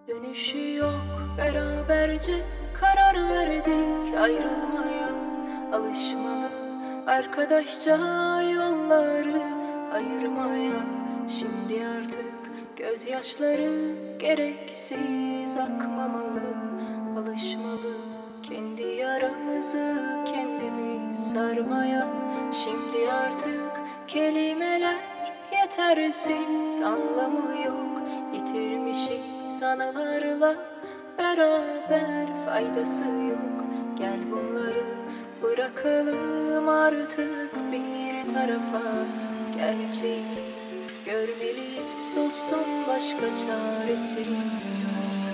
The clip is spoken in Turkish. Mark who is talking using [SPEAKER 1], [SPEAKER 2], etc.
[SPEAKER 1] Dönüşü yok, beraberce karar verdik ayrılmaya. Alışmalı arkadaşça yolları ayırmaya. Şimdi artık gözyaşları gereksiz akmamalı. Alışmalı kendi yaramızı kendimiz sarmaya. Şimdi artık kelimeler yetersiz, anlamı yok. Yitirmişiz anılarla beraber, faydası yok. Gel bunları bırakalım artık bir tarafa. Gerçeği görmeliyiz dostum, başka çaresi yok.